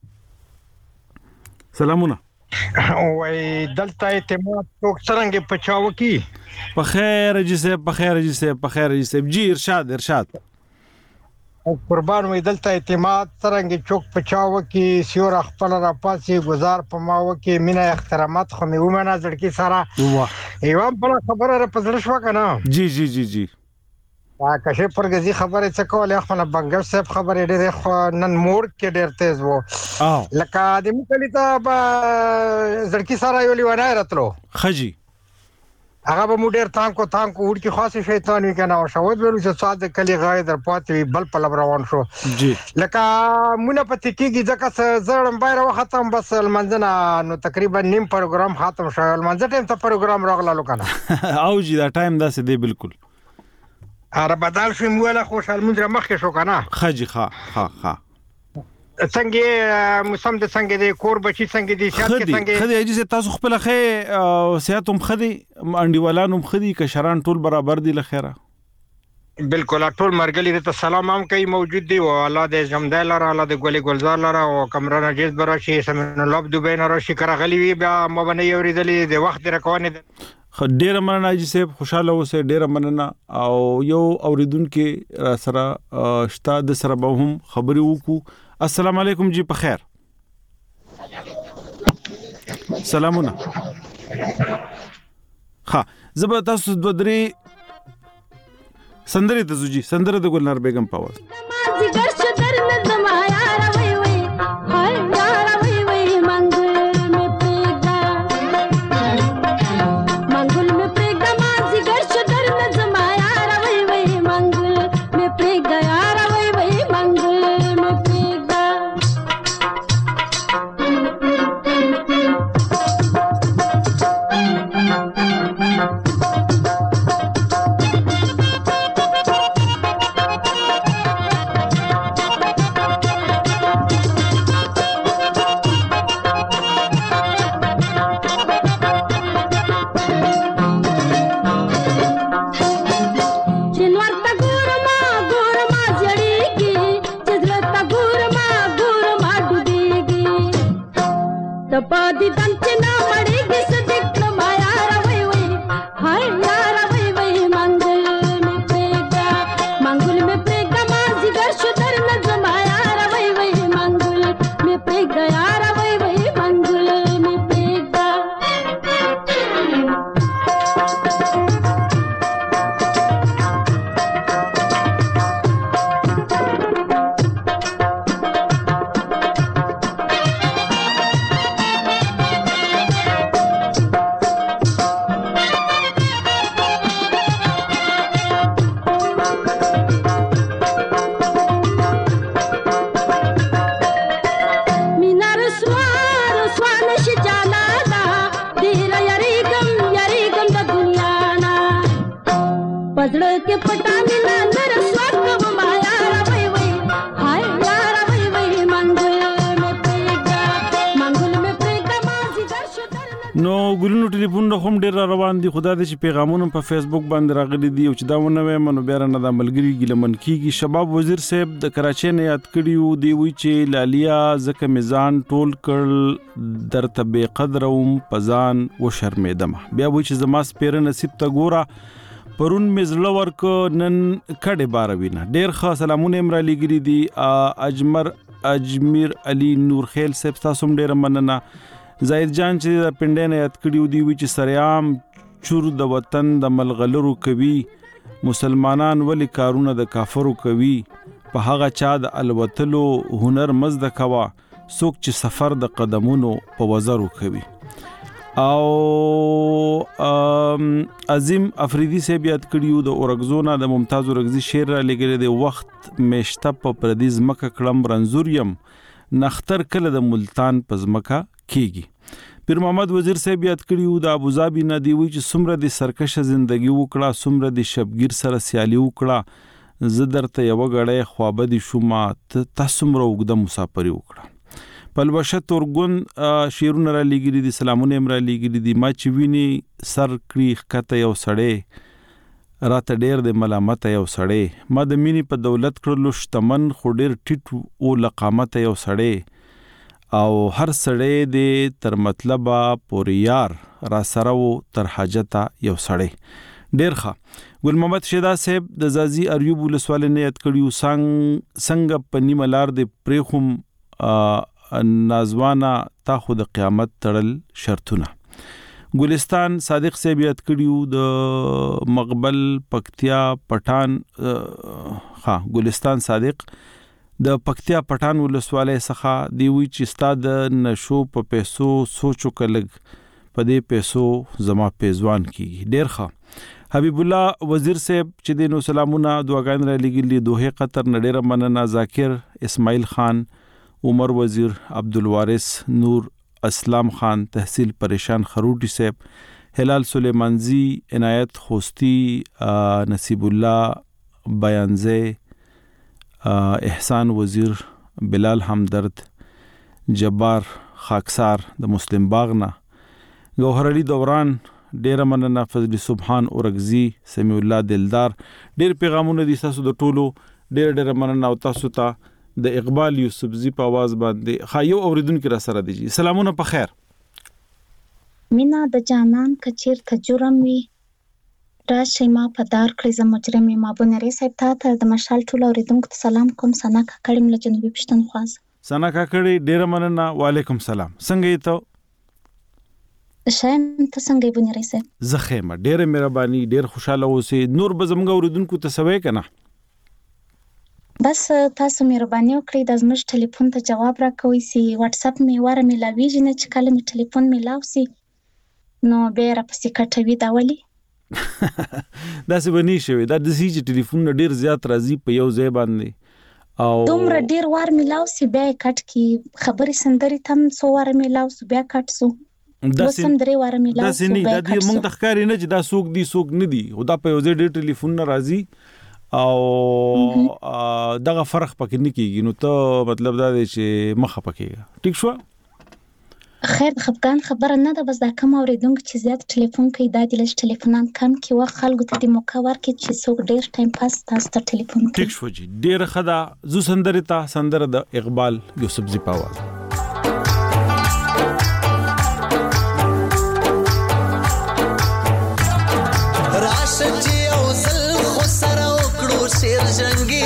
سلامونه. وای دلته اعتماد څوک څنګه پچاو کی؟ په خیر جی صاحب په خیر جی صاحب جی ارشاد. قربان وای دلته اعتماد څنګه چوک پچاو کی سیور خپل را پاسي گزار پماو کی مینا احترامات خو مې ومنه ځړکی سره. واه ایوان په خبره را پزړ شو کنه. جی کشه پرګزي خبره څه کوله خو نه بنګر صاحب خبره ډېر خو نن موړ کې ډېر تیز وو لکه د مکلیتا زړکی سره یو لیوانه راتلو خجی هغه به مو ډېر تانکو وړ کې خاصه شیطان وی کنه او شوت ورو چې ساده کلی غای در پاتې بل په روان شو. جی لکه مونږ په تکیږي ځکه زړم بایره ختم بس المنځنه نو تقریبا نیم پروګرام ختم شو. المنځ ټیم ته پروګرام راغلو کنه او جی دا ټایم داسې دی بالکل اره بدل شو مولا خوشحال مونږ مخکې شو کنه. خجی ها څنګه موسم د څنګه د کور بچی څنګه دي شات کې څنګه خدي اجي تاسو خپل خې سیاتم خدي انډیوالانو خدي کشران ټول برابر دي لخيره. بالکل ټول مرګلي ته سلام هم کوي موجود دي او الله دې جمدای لره الله دې ګولي ګلزار لره او کمران عزیز براشي سمن لوب دوبه نه راشي کرغلي وي بیا مبني اوریدلې د وخت رکوونه ډیره مننه جی صاحب خوشاله اوسئ. ډیره مننه او یو اوریدونکو را سره شتا د سره به هم خبرې وکړو. السلام علیکم جی په خیر. سلامونه. ها زبر تاسو دوه درې سندره ته زوجي سندره د ګلنار بیگم پاوز पजड़ के पटानी ना नर स्वाग माया वही वही हाय यार वही वही मंगुल में प्रेगा माजी दर्श نو ګلونو ټلیفون هم ډیر روان دي. خدا دې چې پیغامونه په فیسبوک باندې راغلي دي او چې دا ونه منو بیا نه د ملګری ګلمن کیږي. شباب وزیر صاحب د کراچۍ نه یاد کړیو دی وی چې لالیا زکه میزان ټول کړ درته بے قدروم پزان و شرمېدم. بیا وی چې زما سپیر نصیب ته ګوره پرون مزړه ورک نن کډه بار وینا. ډیر ښه سلامونه امر علی ګری دي. اجمیر علی نور خیل صاحب تاسو ډیر مننه. زاهد جان چې د پندې نه یاد کړیو دی وی چې سریام چور د وطن د ملغلرو کوي مسلمانان ولی کارونه د کافرو کوي په هغه چا د الوتلو هنر مزد کوا څوک چې سفر د قدمونو په وزرو کوي. او عظیم افریدی سے یاد کړیو د اورګزونا د ممتاز اورګزی شعر را لګره د وخت مشته په پردیز مکه کلم رنزوریم نختر کله د ملتان پزمکا کیږي. پیر محمد وزیر صاحب یاد کړیو د ابوظبی نه دی وی چې سمره د سرکشه ژوندۍ وکړه سمره د شبګیر سره سیالي وکړه زه درته یو غړې خوابه دي شوما تاسو مره وګد مسافری وکړه. پلوشه تورګون شیرونه را لګری دي سلامونه امر لګری دي. ما چې ویني سر کړی خته یو سړی راته ډیر د ملامت یو سړی ما د مینی په دولت کړلو شتمن خو ډیر ټیټ او لقامت یو سړی او هر سړی د تر مطلبه پورې یار را سره و تر حاجته یو سړی. ډیر ښه. ګل محمد شیدا صاحب د زازی اریوب ولسوال نه یاد کړیو څنګه په نیمه لار د پریخم نازوانا تا خو د قیامت تړل شرطونه. ګلستان صادق صاحب یاد کړیو د مقبل پکتیا پټان ګلستان صادق د پکتیا پټان ولسوالۍ څخه دی وی چې استاد نشو په پیسو سوچو کلګ په دې پیسو زما پیزوان کیږي. ډیر ښه. حبیب الله وزیر صاحب چې دینو سلامونه دعاګان را لګیلي دوه قطر نډیر مننه. ذاکر اسماعیل خان عمر وزیر عبدالوارث نور اسلام خان تحصیل پریشان خروټی صاحب هلال سلیمانزی عنایت خوستی نصیب الله بیانزه احسان وزیر بلال همدرد جبار خاکسار د مسلم باغنا گوهر علی دوران ډیر مننه. فضل سبحان اورګزی سمیع الله دلدار ډیر پیغامونه دي تاسو د ټولو ډیر مننه. او تاسو ته د اقبال یوسفزی په आवाज باندې خایو اوریدونکو را سره دي. سلامونه په خیر. مینا د جانان کچیر ته جرم وی راشي ما په دار کړی ز مجرم ما بنری صاحب ته د مشال ټول اوریدونکو ته سلام کوم. سنا کړم له جنوبي پښتونخوا. سنا کړی ډیر مننه. وعلیکم سلام. څنګه یې ته شایم ته څنګه بنری صاحب؟ زخه ما ډیر مهرباني ډیر خوشاله اوسئ. نور به زموږ اوریدونکو ته سوي کنه بس تاسو مهرباني وکړئ د زموږ ټلیفون ته جواب راکوي سي واتس اپ می واره ملاویږي نه چې کله می ټلیفون میلاو سي نو به را پسې کټوي دا ولي دا څه بنی شوی دا د سې ټلیفون ډیر زیات راځي په یو ځای باندې او دومره ډیر وار میلاو سي بیا کټ کی خبري سندري تم سو وار میلاو سو بیا کټ سو دا سندري وار میلاو سو بیا کټ سو. دا موږ تخکاری نه چې دا سوق دي سوق نه دي او دا په یو ځای ډیر ټلیفون راځي او دغه فرق پکې نه کیږي. نو ته مطلب دا دی چې مخه پکېږي. ټیک شو. خیر خفقان خبره نه ده بس دا کوم اوریدونکو چې زیات ټلیفون کوي دا د لږ ټلیفونان کم کی وخت خلکو ته د موقع ورکړي چې څوک ډیر ټایم پاس تاسو ته ټلیفون کوي. ټیک شو جی ډیر خدا زو سندره ته سندره د اقبال یوسفزی په आवाज. راشه او زل خو سره وکړو شیر جنگي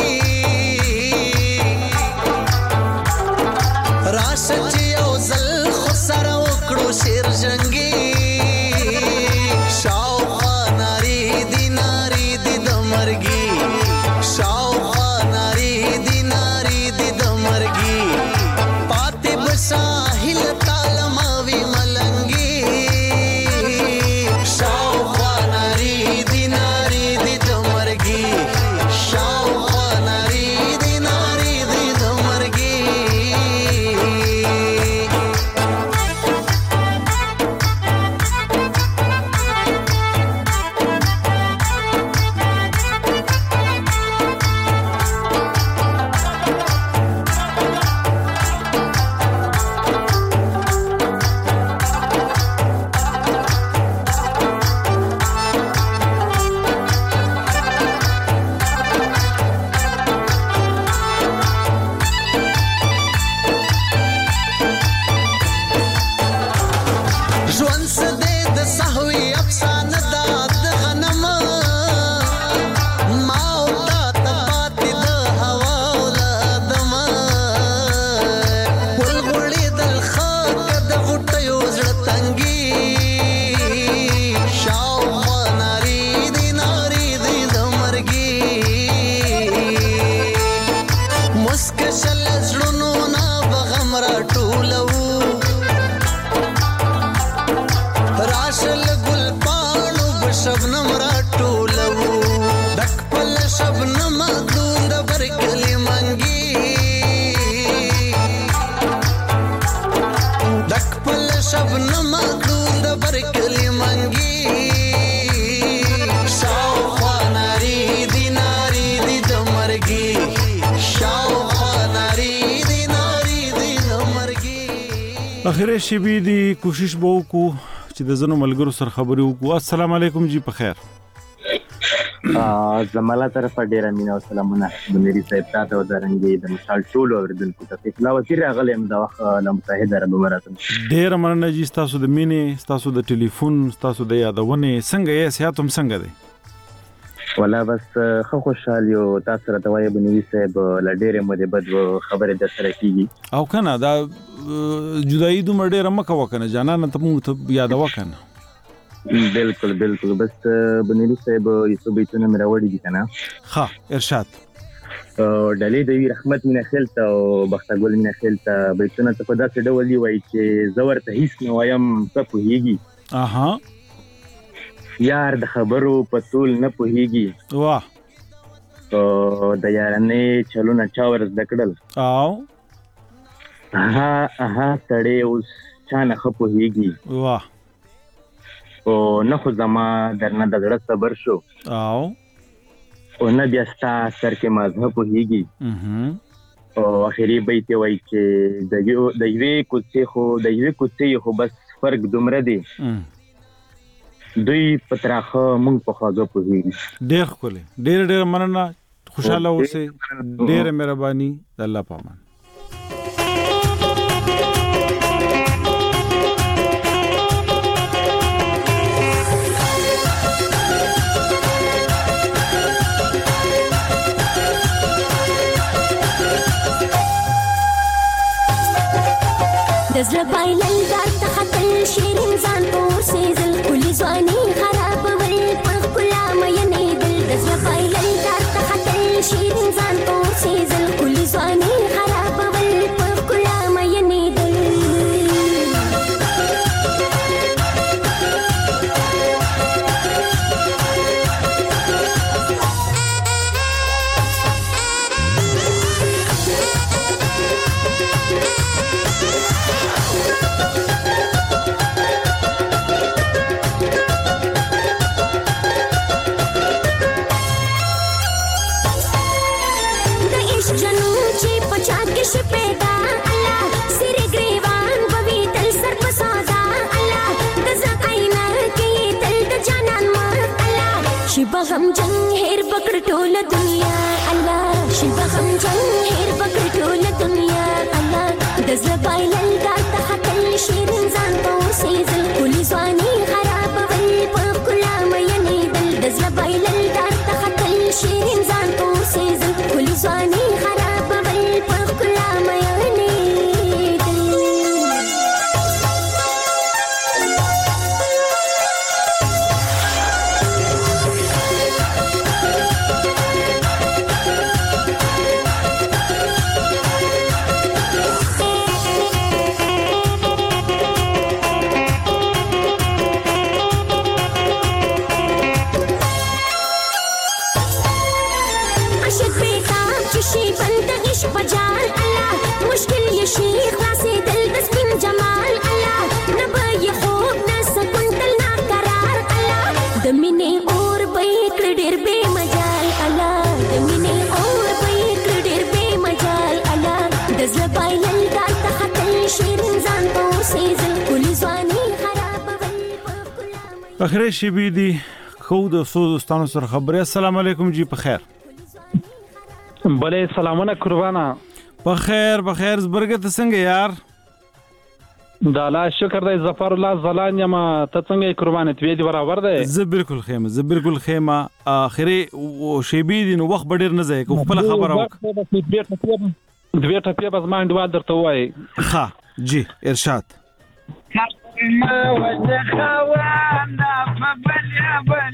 راشه او زل خو سره وکړو شیر جنگي شاوخوا ناری دی د مرګي شاوخوا ناری دی د مرګي پاتې بساحل تالماوي ملنګي شاوخوا ناری دی د مرګي شاوخوا شبنم را ټولو د خپل شبنم دون د برکلی منګي د خپل شبنم دون د برکلی منګي شاوخوا ناری دی د مرګي شاوخوا ناری دی د مرګي اخیره شبي دی کوشش به وکړو چې د زنو ملګرو سره خبرې وکړو. السلام علیکم جی په خیر. زماله طرفه ډیره مینه او سلامونه بنيري صاحب ته او درنګي د مشال ټول اوریدونکو ته. اطلاع وزیر راغلی د وخت له متحده عرب امارات. ډیره مننه جی تاسو د مینې تاسو د ټلیفون تاسو د یادونه څنګه یې صحت هم څنګه دی؟ ولا بس خو خوشحال یو تاسو راته وایي بنيري صاحب لا ډیره مده بد خبره در سره کیږي او کنه دا جدائی دومره ډیره مکه وکنه جانانه ته مو ته یاد وکنه. بالکل بس بنيري صاحب یسو بیتونه مې راوړي دي کنه. ها ارشاد ډلې د رحمت مینه خلته او بختګل مینه خلته بیتونه ته په داسې ډول دی وایي چې زور ته هیڅ نه وایم څه پوهیږي. اها یار د خبرو په طول نه پوهیږي. واه د یارانې چلونه چا ورز دکړل او اها سړی اوس چا نه پوهیږي. واه او نه خو زما درنه د زړه صبر شو او نه بیا ستا سر کې مذهب پوهیږي. او اخري بیت وایي چې د یوې کوڅې خو بس فرق دومره دی دوی پتراخه مونږ په خواږه پوهیږي. ډېر ښکلی ډېر مننه خوشاله اوسئ ډېره مهرباني د الله په امان. دزله بایلل دار ته خطل شیرین ځان پور سیزل کلی ځواني خراب ول پر کلا مینې دل دزله بایلل دار ته خطل شیرین ځان پور سیزل کلی ځواني خراب ول پر کلا مینې دل پیدا الله سر گریوان بوي تل سر په سودا الله د زقاینا کې تل د جانان مر الله شي بغم جنگ هر پکړ ټول دنیا الله شي بغم جنگ هر پکړ ټول دنیا الله د زبایلل دا تحتل شیرین ځان په سیزل کلی ځواني خراب ول په کلا مینې دل د زبایلل دا تحتل شیرین ځان په سیزل کلی ځواني خراب ول په کلا اخره شبي دي خو د دوستانو سره خبرې. السلام علیکم جی په خیر. بله سلامونه قربانا په خیر زبرګه ته څنګه یار؟ د الله شکر دی ظفر الله زلان یم ته څنګه قربانه توې دی برابر دی؟ زه بالکل خیمه اخره شبي دي نو وخت ډیر نه ځای کو خپل خبره وک دوی ټپه بس ما انډوال درته وای. ها جی ارشاد ما وجه خوانا فبلي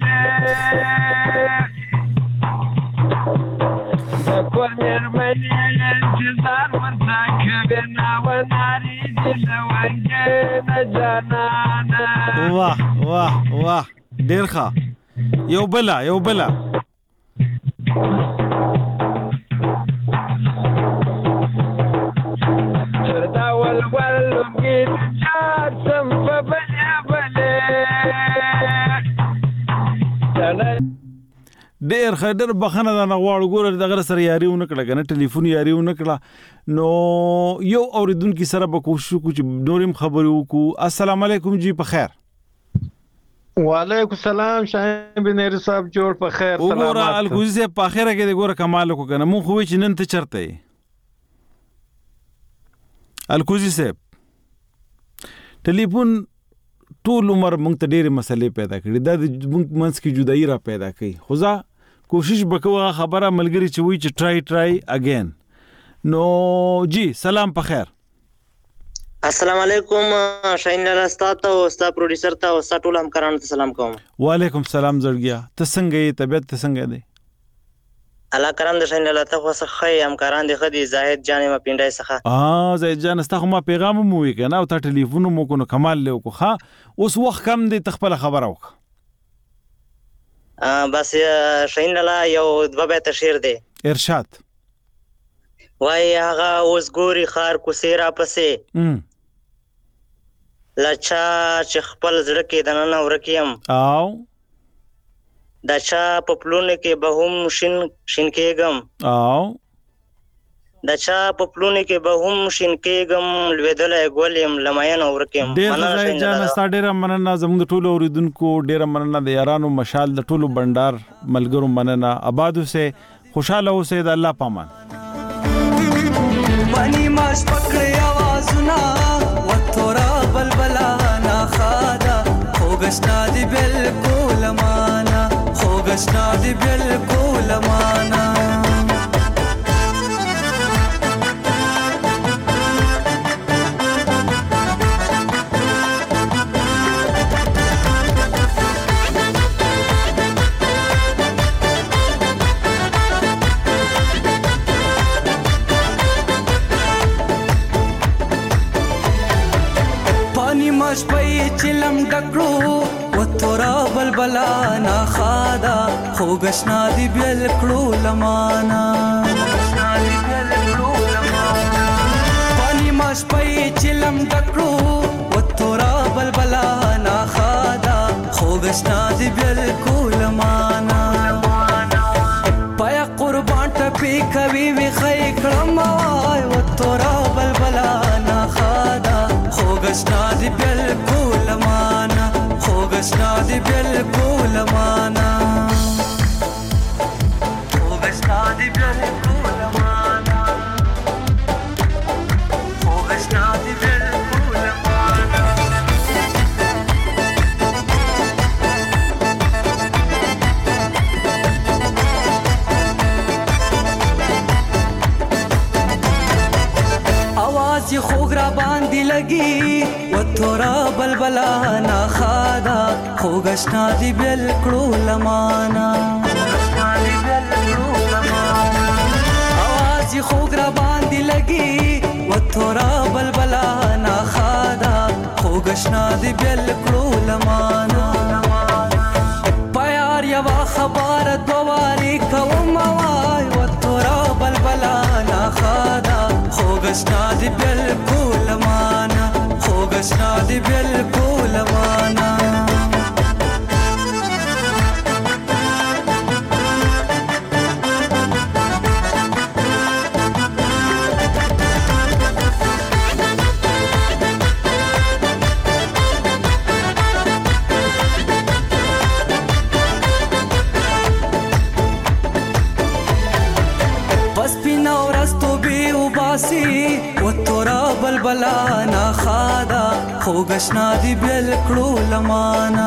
كل يرمني الانتظار مرتكبنا وناري لوجهنا جنانا واه ډیر ښه یو بلا دا ولول کې چار سم په بلې ډېر خدر بخنه دا نغواړو ګوره دغه سره یاري ونه کړه کنه ټلیفون یاري ونه کړه نو یو اوریدونکو سره به کوشش وکړو چې نورم خبرې وکړو. السلام علیکم جی په خیر. وعلیکم السلام شاهین بن نیر صاحب جوړ په خیر سلامات. وګوره الکوزي صاحب په اخره کې ګوره کمال وکړه کنه مونږ خو چې نن ته چرته الکوزي صاحب ټلیفون ټول عمر مونږ ته ډېرې مسلې پیدا کړي دا د مونږ منځ کې جدایي را پیدا کوي خو زه کوشش وکړم خبره ملګری چې وایي چې ټرای اگین. نو جی سلام په خیر. السلام علیکم شاهین لاله استاد او استاد پروډوسر ته او استاد ټول همکارانو ته سلام کوم. وعلیکم سلام زړګیا ته څنګه یې طبیعت ته څنګه دی؟ الله کرم د شاهین لاله ته خو څه همکاران دي خدي زاهد جان ما پینډای څخه زاهد جان استا خو ما پیغام مو وی کنه او ته ټلیفون مو کو کمال له کو ها اوس وخت کم دی تخپل خبره وک بس شاهین لاله یو دوه بیت شعر دی ارشاد وای هغه اوس ګوري خار کو سیرا پسې لچا چې خپل زړه کې دننه ورکیم او دا چا په پلونه کې به هم شین کېږم او دا چا په پلونه کې به هم شین کېږم لوېدلی ګل یم لمین ورکیم. ډېر زاهد جان ستا ډېره مننه زموږ د ټولو اورېدونکو ډېره مننه د یارانو مشال د ټولو بنډار ملګرو مننه آباد اوسئ خوشحاله اوسئ د الله پامان. بني ماش پکړې आवाजونه وتورا بلبلا نا خادا خوګشنا دی بالکل مانا خوګشنا دی بالکل مانا ماش پي چلم ډکړو وتورا بلبلا نا خادا خوګشنا دی بالکل لمانا پاني ماش پي چلم ډکړو وتورا بلبلا نا خادا خوګشنا دی بالکل لمانا پیا قربان ټپي کوي وي خي کړم وای وتورا بلبلا نا خادا خوګشنا دی بالکل مانا خوګشنا دی بالکل مانا خوګشنا دی بالکل مانا خوګشنا دی بالکل مانا आवाज ये खोगरा बांधी लगी वतोरा बलबला ना खादा खोगशना दी बिल्कुल लमाना आवाज ये खोगरा बांधी लगी वतोरा बलबला ना खादा खोगशना दी बिल्कुल लमाना प्यार यवा खबर दोवारी कवमावाय वतोरा बलबला ना खादा خوګشنا دی بالکل مانا خوګشنا دی بالکل مانا بس پینا ورستو بی وباسي وتورا بلبلا نا خادا خوګشنا دی بالکل لمانا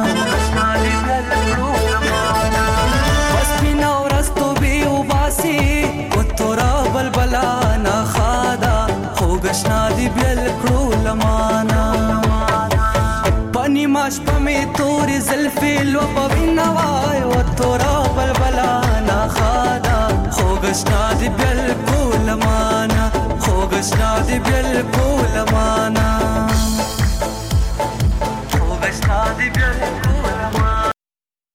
بس پینا ورستو بی وباسي وتورا بلبلا نا خادا خوګشنا دی بالکل لمانا پنی ماش پمې تورې زلفې لوبوینه وای وتورا بلبلا نا خادا خوګشنا دی بالکل مانا خوګشنا دی بالکل مانا خوګشنا دی بالکل مانا